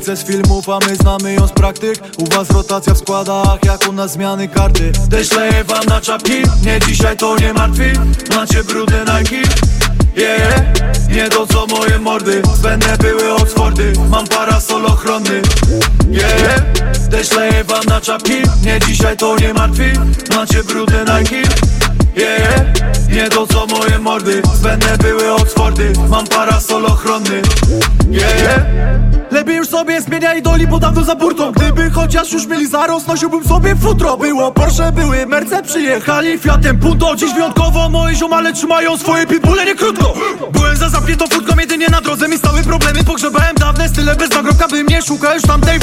z filmów, a my znamy ją z praktyk. U was rotacja w składach, jak u nas zmiany karty. Też leję wam na czapki, nie dzisiaj to nie martwi. Macie brudne Nike, yeah, nie to co moje mordy. Zbędne były Oxfordy, mam parasol ochronny, yeah. Też leję wam na czapki, nie dzisiaj to nie martwi. Macie brudne Nike, yeah, nie to co moje mordy. Zbędne były Oxfordy, mam parasol ochronny, yeah. Lepiej już sobie zmienia idoli, bo dawno za burtą. Gdyby chociaż już mieli zarost, nosiłbym sobie futro. Było Porsche, były Merce, przyjechali Fiatem Punto. Dziś wyjątkowo moi ziomale trzymają swoje pitbulle nie krótko. Byłem za zamkniętą furtką, jedynie na drodze mi stały problemy. Pogrzebałem dawne style bez nagrobka, by mnie szukał już tamtej